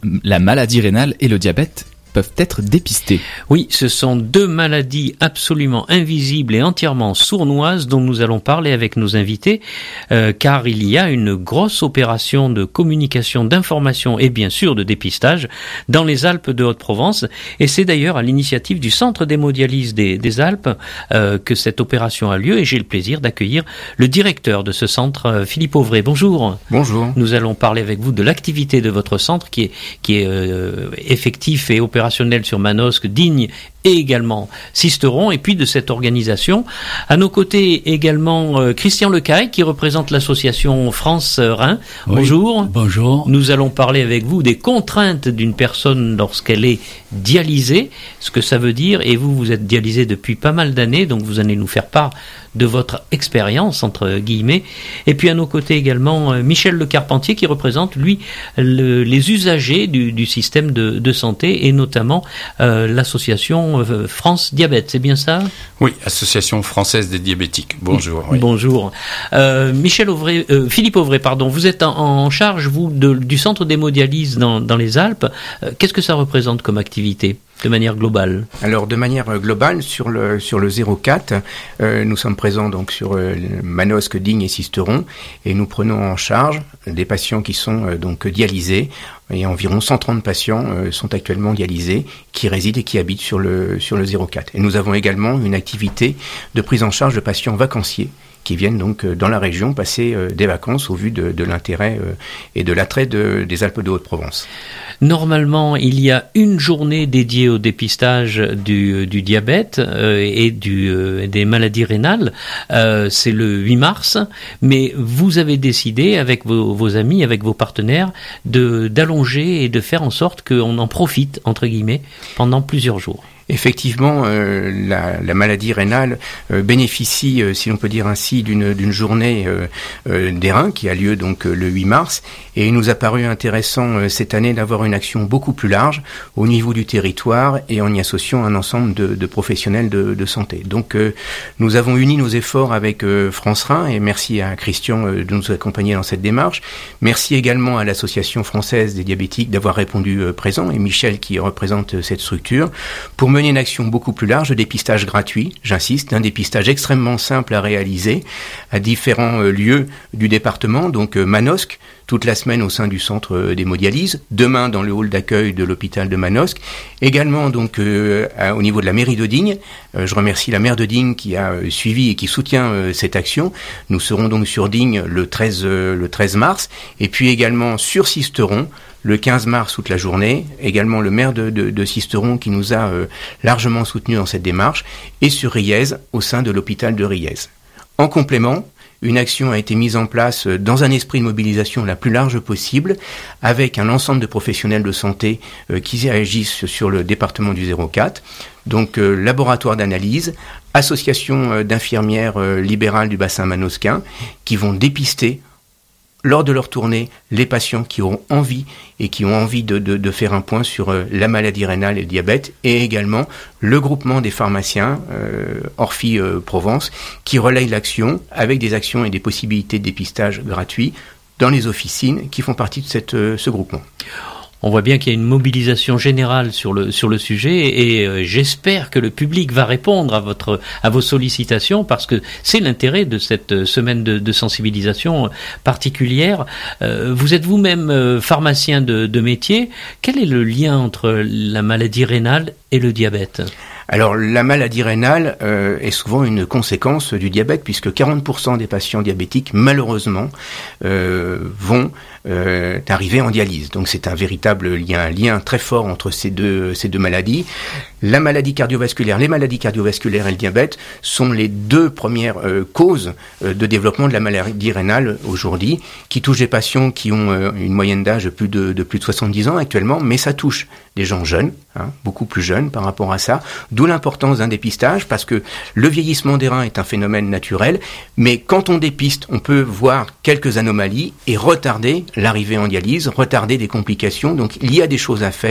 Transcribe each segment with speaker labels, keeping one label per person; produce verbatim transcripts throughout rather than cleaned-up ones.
Speaker 1: La maladie rénale et le diabète peuvent être dépistés.
Speaker 2: Oui, ce sont deux maladies absolument invisibles et entièrement sournoises dont nous allons parler avec nos invités, euh, car il y a une grosse opération de communication, d'information et bien sûr de dépistage dans les Alpes de Haute-Provence, et c'est d'ailleurs à l'initiative du Centre d'hémodialyse des, des Alpes euh, que cette opération a lieu, et j'ai le plaisir d'accueillir le directeur de ce centre, euh, Philippe Auvray. Bonjour.
Speaker 3: Bonjour.
Speaker 2: Nous allons parler avec vous de l'activité de votre centre qui est, qui est euh, effectif et opérationnel sur Manosque, Digne et également Sisteron, et puis de cette organisation. À nos côtés également euh, Christian Lecaille qui représente l'association France-Rhin.
Speaker 4: Oui,
Speaker 2: bonjour.
Speaker 4: Bonjour.
Speaker 2: Nous allons parler avec vous des contraintes d'une personne lorsqu'elle est dialysée, ce que ça veut dire, et vous, vous êtes dialysé depuis pas mal d'années, donc vous allez nous faire part de votre expérience, entre guillemets. Et puis à nos côtés également euh, Michel Le Carpentier qui représente, lui, le, les usagers du, du système de, de santé, et notamment euh, l'association euh, France Diabète, c'est bien ça ?
Speaker 3: Oui, Association française des diabétiques. Bonjour. Oui.
Speaker 2: Bonjour. Euh, Michel Auvray, euh, Philippe Auvray, pardon, vous êtes en, en charge, vous, de, du centre d'hémodialyse dans, dans les Alpes. Euh, qu'est-ce que ça représente comme activité ? De manière globale.
Speaker 5: Alors de manière globale, sur le sur le zéro quatre, euh, nous sommes présents donc sur euh, Manosque, Digne et Sisteron, et nous prenons en charge des patients qui sont euh, donc dialysés, et environ cent trente patients euh, sont actuellement dialysés, qui résident et qui habitent sur le sur le zéro quatre. Et nous avons également une activité de prise en charge de patients vacanciers qui viennent donc dans la région passer euh, des vacances au vu de, de l'intérêt euh, et de l'attrait de, des Alpes de Haute-Provence.
Speaker 2: Normalement, il y a une journée dédiée au dépistage du, du diabète euh, et du, euh, des maladies rénales. Euh, c'est le huit mars, mais vous avez décidé, avec vos, vos amis, avec vos partenaires, de, d'allonger et de faire en sorte qu'on en profite, entre guillemets, pendant plusieurs jours.
Speaker 5: Effectivement, euh, la, la maladie rénale euh, bénéficie, euh, si l'on peut dire ainsi, d'une, d'une journée euh, euh, des reins qui a lieu donc euh, le huit mars, et il nous a paru intéressant euh, cette année d'avoir une action beaucoup plus large au niveau du territoire et en y associant un ensemble de, de professionnels de, de santé. Donc euh, nous avons uni nos efforts avec euh, France-Rhin, et merci à Christian euh, de nous accompagner dans cette démarche. Merci également à l'Association française des diabétiques d'avoir répondu euh, présent, et Michel qui représente euh, cette structure, pour mener une action beaucoup plus large de dépistage gratuit, j'insiste, un dépistage extrêmement simple à réaliser à différents euh, lieux du département, donc euh, Manosque, toute la semaine au sein du centre euh, d'hémodialyse, demain dans le hall d'accueil de l'hôpital de Manosque, également donc euh, à, au niveau de la mairie de Digne. Euh, je remercie la maire de Digne qui a euh, suivi et qui soutient euh, cette action. Nous serons donc sur Digne le treize, euh, le treize mars, et puis également sur Sisteron, le quinze mars toute la journée, également le maire de, de, de Sisteron qui nous a euh, largement soutenus dans cette démarche, et sur Riez, au sein de l'hôpital de Riez. En complément, une action a été mise en place dans un esprit de mobilisation la plus large possible, avec un ensemble de professionnels de santé euh, qui agissent sur le département du zéro quatre, donc euh, laboratoire d'analyse, association euh, d'infirmières euh, libérales du bassin manosquin, qui vont dépister lors de leur tournée, les patients qui auront envie et qui ont envie de, de, de faire un point sur euh, la maladie rénale et le diabète, et également le groupement des pharmaciens euh, Orphi euh, Provence qui relaye l'action avec des actions et des possibilités de dépistage gratuits dans les officines qui font partie de cette, euh, ce groupement.
Speaker 2: On voit bien qu'il y a une mobilisation générale sur le sur le sujet, et euh, j'espère que le public va répondre à votre à vos sollicitations, parce que c'est l'intérêt de cette semaine de, de sensibilisation particulière. Euh, vous êtes vous-même euh, pharmacien de, de métier. Quel est le lien entre la maladie rénale et le diabète ?
Speaker 5: Alors, la maladie rénale euh, est souvent une conséquence du diabète, puisque quarante pour cent des patients diabétiques, malheureusement, euh, vont euh, arriver en dialyse. Donc, c'est un véritable lien, un lien très fort entre ces deux, ces deux maladies. La maladie cardiovasculaire, les maladies cardiovasculaires et le diabète sont les deux premières euh, causes euh, de développement de la maladie rénale aujourd'hui, qui touchent des patients qui ont euh, une moyenne d'âge de plus de, de plus de soixante-dix ans actuellement, mais ça touche des gens jeunes, hein, beaucoup plus jeunes par rapport à ça, d'où l'importance d'un dépistage, parce que le vieillissement des reins est un phénomène naturel, mais quand on dépiste, on peut voir quelques anomalies et retarder l'arrivée en dialyse, retarder des complications, donc il y a des choses à faire,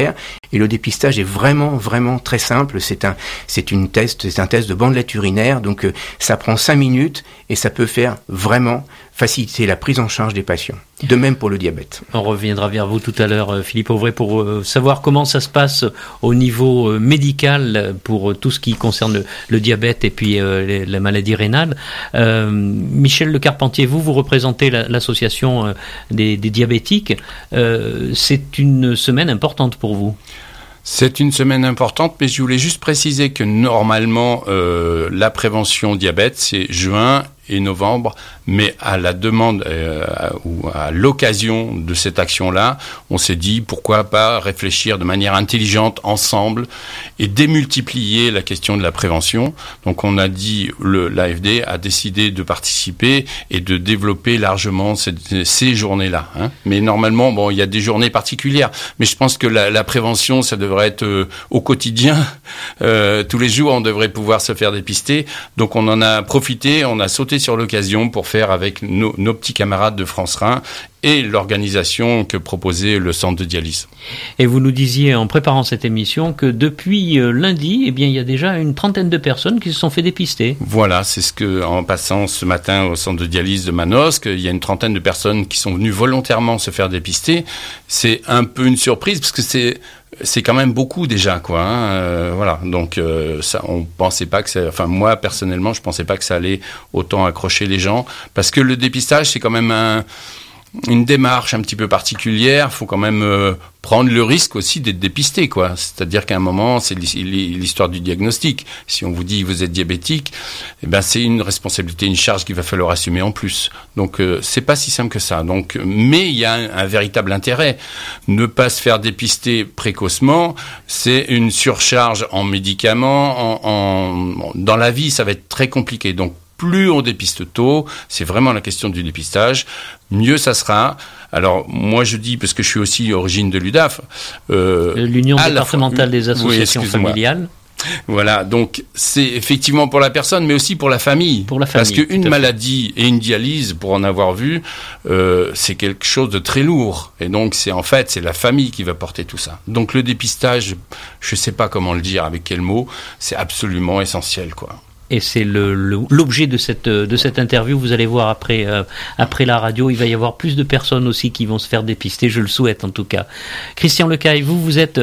Speaker 5: Et le dépistage est vraiment, vraiment très simple. C'est un, c'est une test, c'est un test de bandelette urinaire. Donc, euh, ça prend cinq minutes et ça peut faire vraiment faciliter la prise en charge des patients. De même pour le diabète.
Speaker 2: On reviendra vers vous tout à l'heure, Philippe Auvray, pour euh, savoir comment ça se passe au niveau euh, médical pour euh, tout ce qui concerne le, le diabète et puis euh, les, la maladie rénale. Euh, Michel Le Carpentier, vous, vous représentez la, l'association euh, des, des diabétiques. Euh, c'est une semaine importante pour vous.
Speaker 3: C'est une semaine importante, mais je voulais juste préciser que normalement, euh, la prévention diabète, c'est juin et novembre, mais à la demande euh, ou à l'occasion de cette action-là, on s'est dit pourquoi pas réfléchir de manière intelligente ensemble et démultiplier la question de la prévention. Donc on a dit, le, l'A F D a décidé de participer et de développer largement cette, ces journées-là. Hein. Mais normalement, bon, il y a des journées particulières, mais je pense que la, la prévention, ça devrait être euh, au quotidien. Euh, tous les jours, on devrait pouvoir se faire dépister. Donc on en a profité, on a sauté sur l'occasion pour faire avec nos, nos petits camarades de France Rhin et l'organisation que proposait le centre de dialyse.
Speaker 2: Et vous nous disiez en préparant cette émission que depuis euh, lundi, eh bien, il y a déjà une trentaine de personnes qui se sont fait dépister.
Speaker 3: Voilà, c'est ce que, en passant ce matin au centre de dialyse de Manosque, il y a une trentaine de personnes qui sont venues volontairement se faire dépister. C'est un peu une surprise parce que c'est c'est quand même beaucoup déjà, quoi. Hein. Euh, voilà, donc euh, ça, on pensait pas que ça. Enfin, moi personnellement, je pensais pas que ça allait autant accrocher les gens, parce que le dépistage, c'est quand même un, une démarche un petit peu particulière. Il faut quand même euh, prendre le risque aussi d'être dépisté, quoi. C'est-à-dire qu'à un moment, c'est l'histoire du diagnostic. Si on vous dit vous êtes diabétique, eh ben c'est une responsabilité, une charge qu'il va falloir assumer en plus. Donc euh, c'est pas si simple que ça. Donc, mais il y a un, un véritable intérêt. Ne pas se faire dépister précocement, c'est une surcharge en médicaments, en, en, dans la vie, ça va être très compliqué. Donc plus on dépiste tôt, c'est vraiment la question du dépistage, mieux ça sera. Alors, moi je dis, parce que je suis aussi origine de l'U D A F... Euh,
Speaker 2: L'Union départementale fois, des associations oui, familiales.
Speaker 3: Voilà, donc c'est effectivement pour la personne, mais aussi pour la famille.
Speaker 2: Pour la famille.
Speaker 3: Parce qu'une maladie et une dialyse, pour en avoir vu, euh, c'est quelque chose de très lourd. Et donc, c'est en fait, c'est la famille qui va porter tout ça. Donc, le dépistage, je ne sais pas comment le dire, avec quel mot, c'est absolument essentiel, quoi.
Speaker 2: Et c'est le, le, l'objet de cette, de cette interview. Vous allez voir après, euh, après la radio, il va y avoir plus de personnes aussi qui vont se faire dépister. Je le souhaite en tout cas. Christian Lecaille, vous, vous êtes,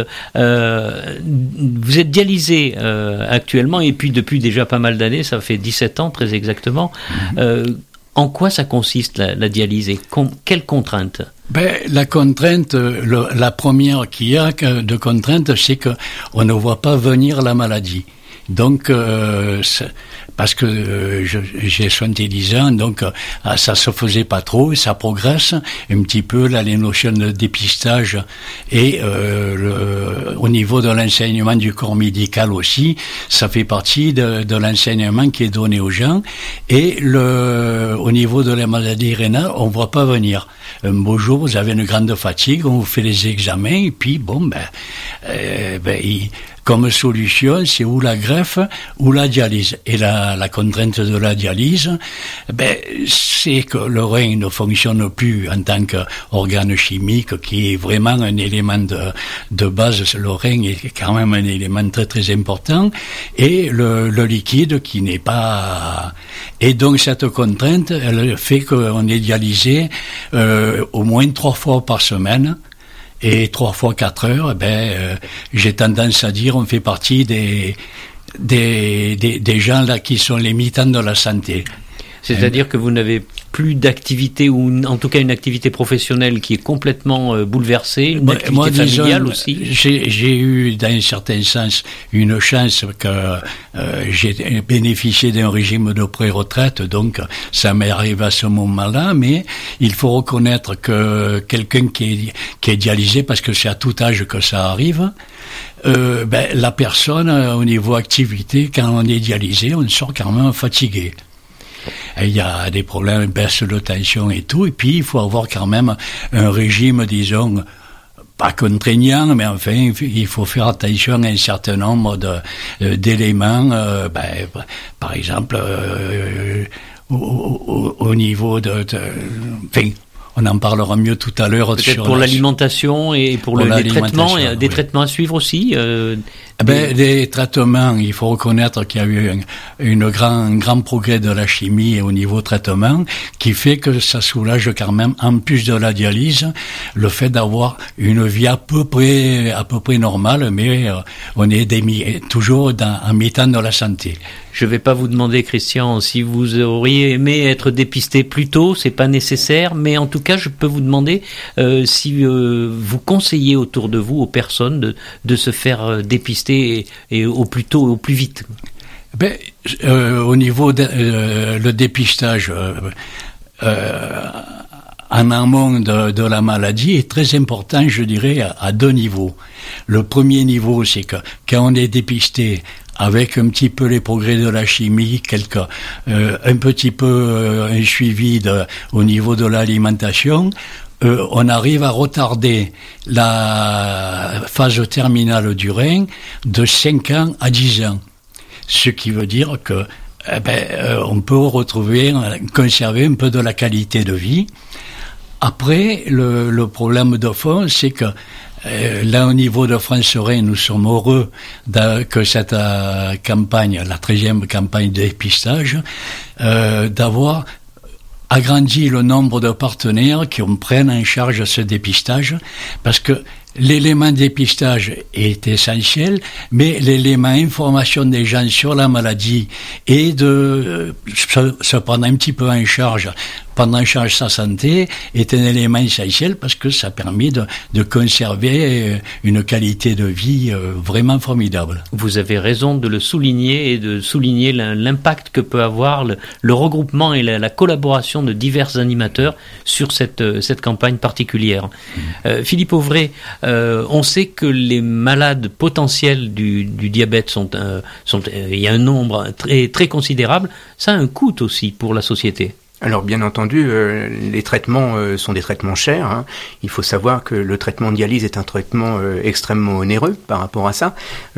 Speaker 2: euh, vous êtes dialysé euh, actuellement et puis depuis déjà pas mal d'années, ça fait dix-sept ans très exactement. Mm-hmm. Euh, en quoi ça consiste la, la dialyse et com- quelles contraintes?
Speaker 4: Ben, la contrainte, le, la première qu'il y a de contrainte, c'est que on ne voit pas venir la maladie. Donc, euh, parce que euh, je, j'ai soixante-dix ans, donc euh, ça se faisait pas trop, et ça progresse un petit peu là les notions de dépistage et euh, le, au niveau de l'enseignement du corps médical aussi, ça fait partie de, de l'enseignement qui est donné aux gens. Et le, au niveau de la maladie rénale, on voit pas venir. Un beau jour, vous avez une grande fatigue, on vous fait les examens et puis bon ben, euh, ben il, comme solution, c'est ou la greffe ou la dialyse. Et la, la contrainte de la dialyse, ben, c'est que le rein ne fonctionne plus en tant qu'organe chimique, qui est vraiment un élément de, de base. Le rein est quand même un élément très très important. Et le, le liquide qui n'est pas... Et donc cette contrainte, elle fait qu'on est dialysé euh, au moins trois fois par semaine. Et trois fois quatre heures, ben, euh, j'ai tendance à dire, on fait partie des, des, des, des gens là qui sont les militants de la santé.
Speaker 2: C'est-à-dire euh, que vous n'avez plus d'activité, ou en tout cas une activité professionnelle qui est complètement euh, bouleversée, une moi, activité moi, familiale disons, aussi.
Speaker 4: J'ai, j'ai eu, dans un certain sens, une chance que euh, j'ai bénéficié d'un régime de pré-retraite, donc ça m'est arrivé à ce moment-là, mais il faut reconnaître que quelqu'un qui est, qui est dialysé, parce que c'est à tout âge que ça arrive, euh, ben, la personne, au niveau activité, quand on est dialysé, on sort quand même fatigué. Il y a des problèmes, baisse de tension et tout, et puis il faut avoir quand même un régime, disons, pas contraignant, mais enfin, il faut faire attention à un certain nombre de, d'éléments, euh, ben, par exemple, euh, au, au, au niveau de, de enfin, on en parlera mieux tout à l'heure.
Speaker 2: Peut-être
Speaker 4: sur
Speaker 2: pour
Speaker 4: la...
Speaker 2: l'alimentation et pour, pour le, les traitements, et des oui. traitements à suivre aussi. Euh,
Speaker 4: eh ben, des... des traitements, il faut reconnaître qu'il y a eu un, une grand, un grand progrès de la chimie au niveau traitement, qui fait que ça soulage quand même, en plus de la dialyse, le fait d'avoir une vie à peu près, à peu près normale, mais euh, on est des, toujours dans, en mi-temps de la santé.
Speaker 2: Je ne vais pas vous demander, Christian, si vous auriez aimé être dépisté plus tôt, c'est pas nécessaire, mais en tout cas, je peux vous demander euh, si euh, vous conseillez autour de vous, aux personnes, de, de se faire euh, dépister et, et au plus tôt, au plus vite.
Speaker 4: Ben, euh, au niveau de euh, le dépistage, euh, euh, en amont de, de la maladie est très important, je dirais, à, à deux niveaux. Le premier niveau, c'est que quand on est dépisté avec un petit peu les progrès de la chimie, quelque, euh, un petit peu euh, un suivi de, au niveau de l'alimentation, euh, on arrive à retarder la phase terminale du rein de cinq ans à dix ans. Ce qui veut dire que eh ben, euh, on peut retrouver, conserver un peu de la qualité de vie. Après, le, le problème de fond, c'est que euh, là, au niveau de France Rhin, nous sommes heureux de, que cette euh, campagne, la treizième campagne de dépistage, euh, d'avoir agrandi le nombre de partenaires qui prennent en charge ce dépistage, parce que l'élément dépistage est essentiel, mais l'élément information des gens sur la maladie et de se, se prendre un petit peu en charge, prendre en charge sa santé est un élément essentiel parce que ça permet de, de conserver une qualité de vie vraiment formidable.
Speaker 2: Vous avez raison de le souligner et de souligner l'impact que peut avoir le, le regroupement et la, la collaboration de divers animateurs sur cette, cette campagne particulière. Mmh. Euh, Philippe Auvray, Euh, on sait que les malades potentiels du, du diabète sont, euh, sont euh, il y a un nombre très, très considérable. Ça a un coût aussi pour la société.
Speaker 5: Alors bien entendu, euh, les traitements euh, sont des traitements chers. Hein. Il faut savoir que le traitement de dialyse est un traitement euh, extrêmement onéreux par rapport à ça,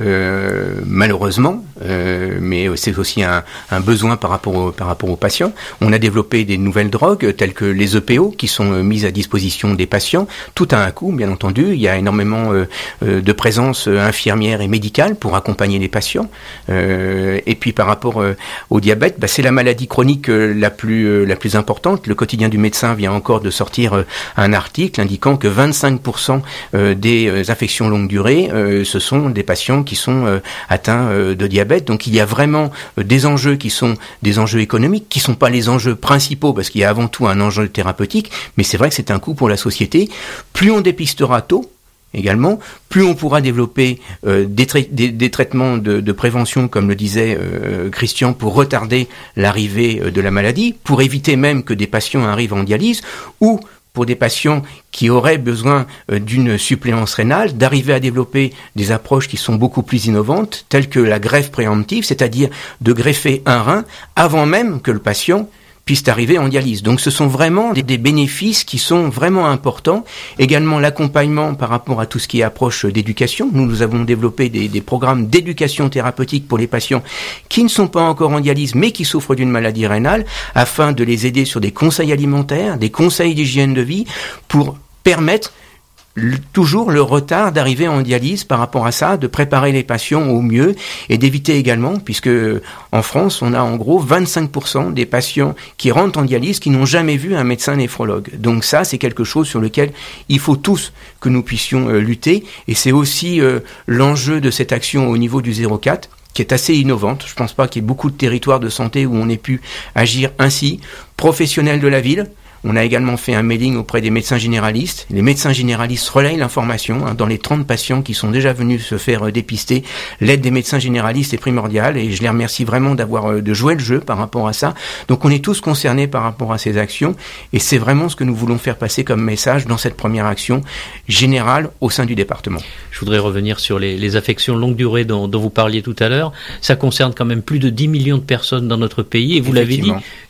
Speaker 5: euh, malheureusement, euh, mais c'est aussi un, un besoin par rapport, au, par rapport aux patients. On a développé des nouvelles drogues telles que les E P O qui sont euh, mises à disposition des patients. Tout a un coût, bien entendu. Il y a énormément euh, euh, de présence euh, infirmière et médicale pour accompagner les patients. Euh, et puis par rapport euh, au diabète, bah, c'est la maladie chronique euh, la plus euh, la plus importante. Le quotidien du médecin vient encore de sortir euh, un article indiquant que vingt-cinq pour cent euh, des euh, infections longue durée, euh, ce sont des patients qui sont euh, atteints euh, de diabète. Donc il y a vraiment euh, des enjeux qui sont des enjeux économiques, qui sont pas les enjeux principaux, parce qu'il y a avant tout un enjeu thérapeutique, mais c'est vrai que c'est un coût pour la société. Plus on dépistera tôt, également, plus on pourra développer euh, des, tra- des, des traitements de, de prévention, comme le disait euh, Christian, pour retarder l'arrivée euh, de la maladie, pour éviter même que des patients arrivent en dialyse, ou pour des patients qui auraient besoin euh, d'une suppléance rénale, d'arriver à développer des approches qui sont beaucoup plus innovantes, telles que la greffe préemptive, c'est-à-dire de greffer un rein avant même que le patient puissent arriver en dialyse. Donc ce sont vraiment des, des bénéfices qui sont vraiment importants. Également l'accompagnement par rapport à tout ce qui est approche d'éducation. Nous, nous avons développé des, des programmes d'éducation thérapeutique pour les patients qui ne sont pas encore en dialyse, mais qui souffrent d'une maladie rénale, afin de les aider sur des conseils alimentaires, des conseils d'hygiène de vie, pour permettre Le, toujours le retard d'arriver en dialyse par rapport à ça, de préparer les patients au mieux et d'éviter également, puisque en France, on a en gros vingt-cinq pour cent des patients qui rentrent en dialyse qui n'ont jamais vu un médecin néphrologue. Donc ça, c'est quelque chose sur lequel il faut tous que nous puissions euh, lutter, et c'est aussi euh, l'enjeu de cette action au niveau du zéro quatre, qui est assez innovante. Je ne pense pas qu'il y ait beaucoup de territoires de santé où on ait pu agir ainsi. Professionnels de la ville, on a également fait un mailing auprès des médecins généralistes. Les médecins généralistes relayent l'information. Hein, dans les trente patients qui sont déjà venus se faire euh, dépister, l'aide des médecins généralistes est primordiale, et je les remercie vraiment d'avoir euh, de jouer le jeu par rapport à ça. Donc on est tous concernés par rapport à ces actions, et c'est vraiment ce que nous voulons faire passer comme message dans cette première action générale au sein du département.
Speaker 2: Je voudrais revenir sur les, les affections longue durée dont, dont vous parliez tout à l'heure. Ça concerne quand même plus de dix millions de personnes dans notre pays, et vous l'avez dit,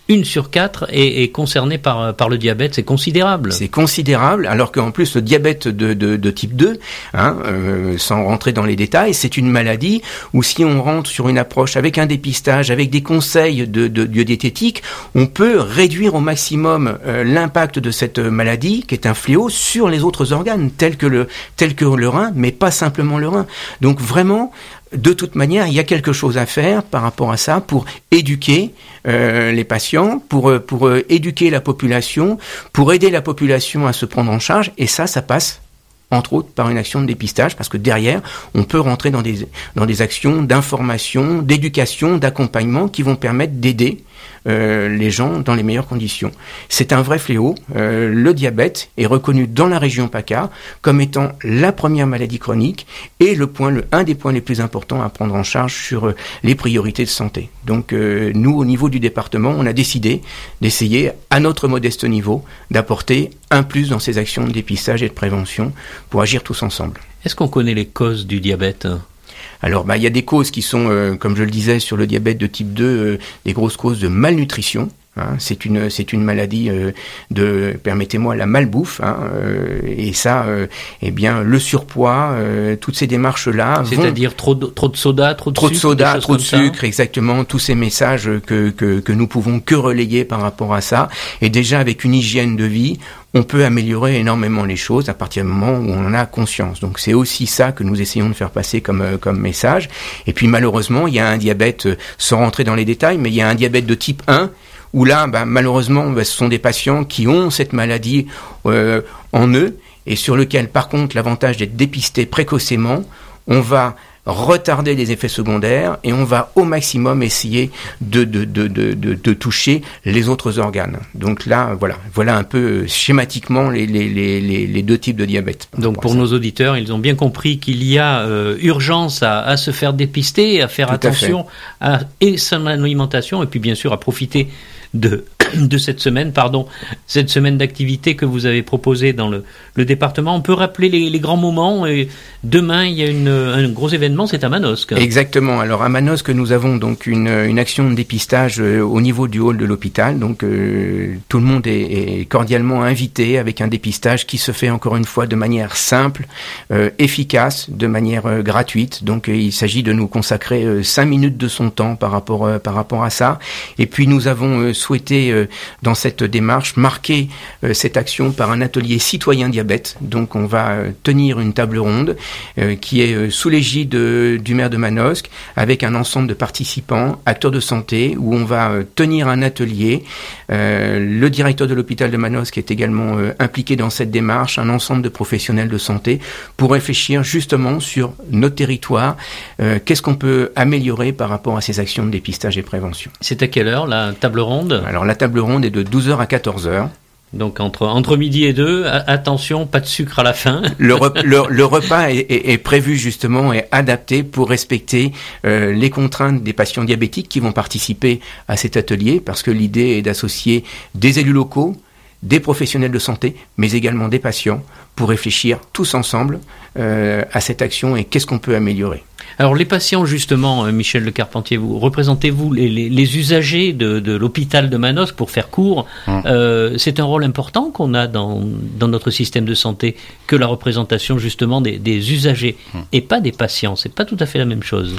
Speaker 2: une sur quatre est, est concernée par, par le diabète. C'est considérable.
Speaker 5: C'est considérable, alors qu'en plus le diabète de, de, de type deux, hein, euh, sans rentrer dans les détails, c'est une maladie où si on rentre sur une approche avec un dépistage, avec des conseils de, de, de diététique, on peut réduire au maximum euh, l'impact de cette maladie, qui est un fléau, sur les autres organes, tels que le, tels que le rein, mais pas simplement le rein. Donc vraiment, de toute manière, il y a quelque chose à faire par rapport à ça pour éduquer euh, les patients, pour, pour euh, éduquer la population, pour aider la population à se prendre en charge. Et ça, ça passe entre autres par une action de dépistage, parce que derrière, on peut rentrer dans des, dans des actions d'information, d'éducation, d'accompagnement qui vont permettre d'aider euh, les gens dans les meilleures conditions. C'est un vrai fléau. Euh, le diabète est reconnu dans la région PACA comme étant la première maladie chronique et le point, le, un des points les plus importants à prendre en charge sur euh, les priorités de santé. Donc euh, nous, au niveau du département, on a décidé d'essayer, à notre modeste niveau, d'apporter un plus dans ces actions de dépistage et de prévention pour agir tous ensemble.
Speaker 2: Est-ce qu'on connaît les causes du diabète ?
Speaker 5: Alors, bah, il y a des causes qui sont, euh, comme je le disais, sur le diabète de type deux, euh, des grosses causes de malnutrition. Hein, c'est une c'est une maladie euh, de, permettez-moi, la malbouffe, hein, euh, et ça, euh, eh bien, le surpoids, euh, toutes ces démarches-là,
Speaker 2: c'est-à-dire vont... trop de trop de soda, trop de
Speaker 5: trop
Speaker 2: sucre,
Speaker 5: de soda, trop de sucre,
Speaker 2: ça.
Speaker 5: Exactement, tous ces messages que que que nous pouvons que relayer par rapport à ça, et déjà avec une hygiène de vie, on peut améliorer énormément les choses à partir du moment où on en a conscience. Donc c'est aussi ça que nous essayons de faire passer comme comme message. Et puis malheureusement, il y a un diabète, sans rentrer dans les détails, mais il y a un diabète de type un, où là, bah, malheureusement, bah, ce sont des patients qui ont cette maladie euh, en eux, et sur lequel, par contre, l'avantage d'être dépisté précocement, on va retarder les effets secondaires et on va au maximum essayer de, de, de, de, de, de toucher les autres organes. Donc là, voilà, voilà un peu schématiquement les, les, les, les deux types de diabète.
Speaker 2: Donc pour nos auditeurs, ils ont bien compris qu'il y a euh, urgence à, à se faire dépister, à faire Tout attention à, à et son alimentation, et puis bien sûr à profiter de de cette semaine, pardon, cette semaine d'activité que vous avez proposée dans le, le département. On peut rappeler les, les grands moments. Et demain, il y a une, un gros événement, c'est à Manosque.
Speaker 5: Exactement. Alors à Manosque, nous avons donc une, une action de dépistage euh, au niveau du hall de l'hôpital. Donc euh, tout le monde est, est cordialement invité, avec un dépistage qui se fait encore une fois de manière simple, euh, efficace, de manière euh, gratuite. Donc euh, il s'agit de nous consacrer euh, cinq minutes de son temps par rapport euh, par rapport à ça. Et puis nous avons euh, souhaité euh, dans cette démarche, marquer euh, cette action par un atelier citoyen diabète. Donc on va euh, tenir une table ronde euh, qui est euh, sous l'égide euh, du maire de Manosque, avec un ensemble de participants, acteurs de santé, où on va euh, tenir un atelier. Euh, le directeur de l'hôpital de Manosque est également euh, impliqué dans cette démarche, un ensemble de professionnels de santé, pour réfléchir justement sur notre territoire, euh, qu'est-ce qu'on peut améliorer par rapport à ces actions de dépistage et prévention.
Speaker 2: C'est à quelle heure la table ronde ?
Speaker 5: Alors la table ronde est de douze heures à quatorze heures.
Speaker 2: Donc entre, entre midi et deux, attention, pas de sucre à la fin.
Speaker 5: Le, re, le, le repas est, est, est prévu justement et adapté pour respecter euh, les contraintes des patients diabétiques qui vont participer à cet atelier, parce que l'idée est d'associer des élus locaux, des professionnels de santé, mais également des patients, pour réfléchir tous ensemble euh, à cette action et qu'est-ce qu'on peut améliorer.
Speaker 2: Alors les patients, justement, Michel Le Carpentier, vous représentez-vous les, les, les usagers de, de l'hôpital de Manosque, pour faire court. Hum. Euh, c'est un rôle important qu'on a dans, dans notre système de santé, que la représentation justement des, des usagers, hum. et pas des patients. C'est pas tout à fait la même chose.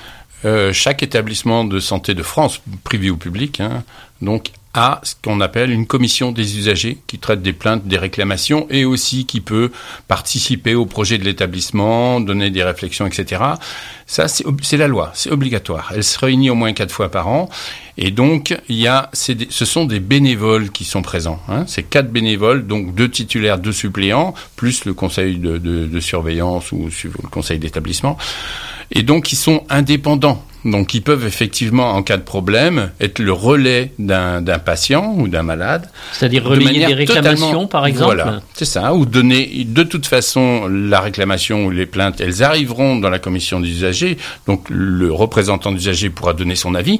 Speaker 3: Euh, chaque établissement de santé de France, privé ou public, hein, donc a ce qu'on appelle une commission des usagers qui traite des plaintes, des réclamations, et aussi qui peut participer au projet de l'établissement, donner des réflexions, et cetera. Ça, c'est, c'est la loi, c'est obligatoire. Elle se réunit au moins quatre fois par an, et donc il y a, c'est des, ce sont des bénévoles qui sont présents. Hein. C'est quatre bénévoles, donc deux titulaires, deux suppléants, plus le conseil de, de, de surveillance ou le conseil d'établissement, et donc ils sont indépendants. Donc, ils peuvent effectivement, en cas de problème, être le relais d'un, d'un patient ou d'un malade.
Speaker 2: C'est-à-dire relayer des réclamations, par exemple.
Speaker 3: Voilà, c'est ça. Ou donner, de toute façon, la réclamation ou les plaintes, elles arriveront dans la commission des usagers. Donc, le représentant d'usager pourra donner son avis.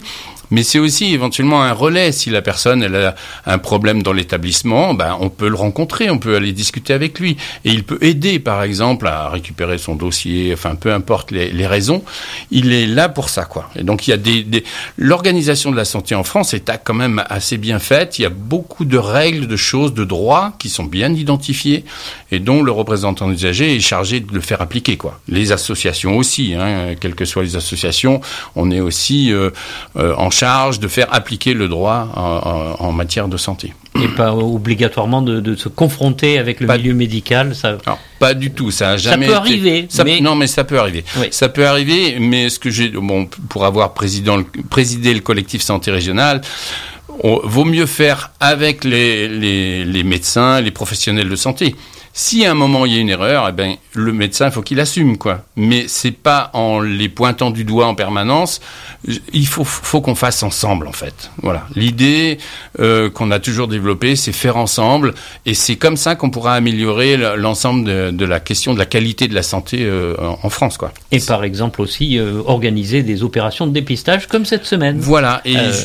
Speaker 3: Mais c'est aussi éventuellement un relais. Si la personne elle a un problème dans l'établissement, ben, on peut le rencontrer, on peut aller discuter avec lui. Et il peut aider, par exemple, à récupérer son dossier, enfin, peu importe les, les raisons. Il est là pour ça, quoi. Et donc, il y a des, des... L'organisation de la santé en France est quand même assez bien faite. Il y a beaucoup de règles, de choses, de droits qui sont bien identifiés et dont le représentant des usagers est chargé de le faire appliquer, quoi. Les associations aussi, hein, quelles que soient les associations, on est aussi euh, euh, en charge de faire appliquer le droit en, en, en matière de santé.
Speaker 2: Et pas obligatoirement de, de se confronter avec le pas milieu médical, ça.
Speaker 3: Alors, pas du tout, ça a jamais.
Speaker 2: Ça peut
Speaker 3: été...
Speaker 2: arriver.
Speaker 3: Ça...
Speaker 2: Mais...
Speaker 3: Non, mais ça peut arriver.
Speaker 2: Oui.
Speaker 3: Ça peut arriver, mais ce que j'ai, bon, pour avoir président, présidé le collectif santé régional, on... vaut mieux faire avec les, les, les médecins, les professionnels de santé. Si à un moment il y a une erreur, eh ben le médecin il faut qu'il assume, quoi. Mais c'est pas en les pointant du doigt en permanence. Il faut faut qu'on fasse ensemble, en fait. Voilà. L'idée euh, qu'on a toujours développée, c'est faire ensemble, et c'est comme ça qu'on pourra améliorer l'ensemble de, de la question de la qualité de la santé euh, en France, quoi.
Speaker 2: Et par exemple aussi euh, organiser des opérations de dépistage comme cette semaine.
Speaker 3: Voilà. Et
Speaker 2: euh...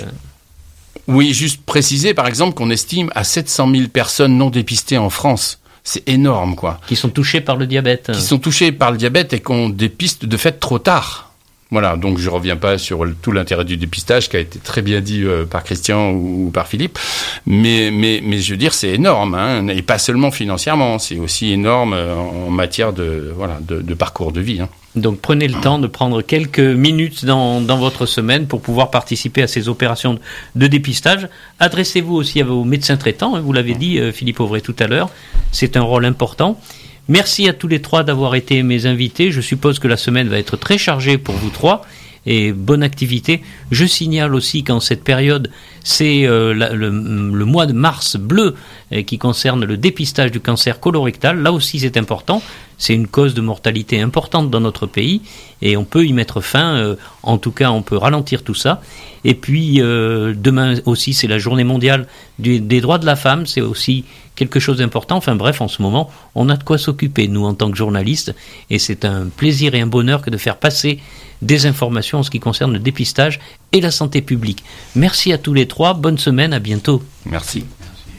Speaker 3: oui, juste préciser par exemple qu'on estime à sept cent mille personnes non dépistées en France. C'est énorme, quoi.
Speaker 2: Qui sont touchés par le diabète.
Speaker 3: Qui sont touchés par le diabète et qu'on dépiste de fait trop tard. Voilà, donc je reviens pas sur tout l'intérêt du dépistage qui a été très bien dit euh, par Christian ou, ou par Philippe, mais mais mais je veux dire c'est énorme, hein, et pas seulement financièrement, c'est aussi énorme euh, en matière de voilà de, de parcours de vie. Hein.
Speaker 2: Donc prenez le temps de prendre quelques minutes dans, dans votre semaine pour pouvoir participer à ces opérations de dépistage. Adressez-vous aussi à vos médecins traitants, hein, vous l'avez dit euh, Philippe Auvray tout à l'heure, c'est un rôle important. Merci à tous les trois d'avoir été mes invités. Je suppose que la semaine va être très chargée pour vous trois. Et bonne activité. Je signale aussi qu'en cette période, c'est euh, la, le, le mois de mars bleu euh, qui concerne le dépistage du cancer colorectal. Là aussi, c'est important. C'est une cause de mortalité importante dans notre pays et on peut y mettre fin. Euh, en tout cas, on peut ralentir tout ça. Et puis, euh, demain aussi, c'est la journée mondiale du, des droits de la femme. C'est aussi quelque chose d'important. Enfin bref, en ce moment, on a de quoi s'occuper, nous, en tant que journalistes. Et c'est un plaisir et un bonheur que de faire passer des informations en ce qui concerne le dépistage et la santé publique. Merci à tous les trois. Bonne semaine. À bientôt.
Speaker 3: Merci.